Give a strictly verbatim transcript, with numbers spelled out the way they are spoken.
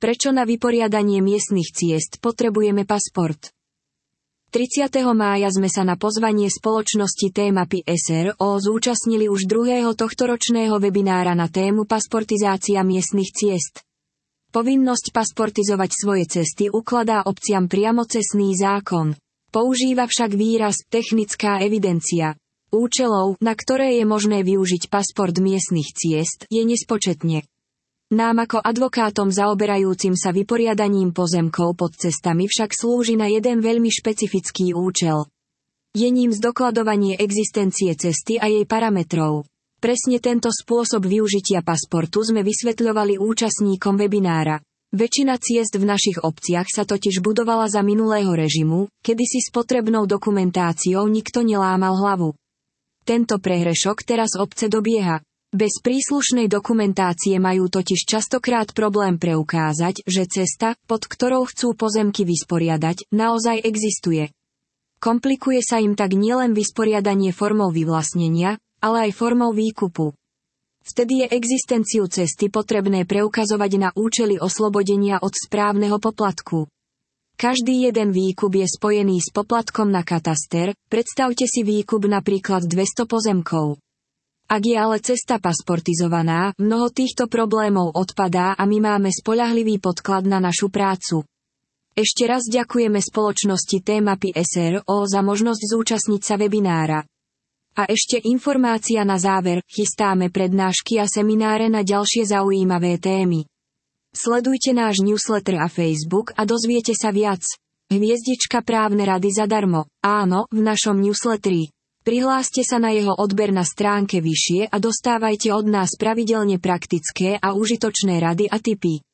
Prečo na vyporiadanie miestnych ciest potrebujeme pasport? tridsiateho mája sme sa na pozvanie spoločnosti T-mapy es er ó zúčastnili už druhého tohtoročného webinára na tému pasportizácia miestnych ciest. Povinnosť pasportizovať svoje cesty ukladá obciam priamo cestný zákon. Používa však výraz technická evidencia. Účelov, na ktoré je možné využiť pasport miestnych ciest, je nespočetne. Nám ako advokátom zaoberajúcim sa vyporiadaním pozemkov pod cestami však slúži na jeden veľmi špecifický účel. Je ním zdokladovanie existencie cesty a jej parametrov. Presne tento spôsob využitia pasportu sme vysvetľovali účastníkom webinára. Väčšina ciest v našich obciach sa totiž budovala za minulého režimu, kedy si s potrebnou dokumentáciou nikto nelámal hlavu. Tento prehrešok teraz obce dobieha. Bez príslušnej dokumentácie majú totiž častokrát problém preukázať, že cesta, pod ktorou chcú pozemky vysporiadať, naozaj existuje. Komplikuje sa im tak nielen vysporiadanie formou vyvlastnenia, ale aj formou výkupu. Vtedy je existenciu cesty potrebné preukazovať na účely oslobodenia od správneho poplatku. Každý jeden výkup je spojený s poplatkom na kataster, predstavte si výkup napríklad dvesto pozemkov. Ak je ale cesta pasportizovaná, mnoho týchto problémov odpadá a my máme spoľahlivý podklad na našu prácu. Ešte raz ďakujeme spoločnosti T-mapy es er ó za možnosť zúčastniť sa webinára. A ešte informácia na záver, chystáme prednášky a semináre na ďalšie zaujímavé témy. Sledujte náš newsletter a Facebook a dozviete sa viac. Hviezdička právne rady zadarmo. Áno, v našom newsletteri. Prihláste sa na jeho odber na stránke vyššie a dostávajte od nás pravidelne praktické a užitočné rady a tipy.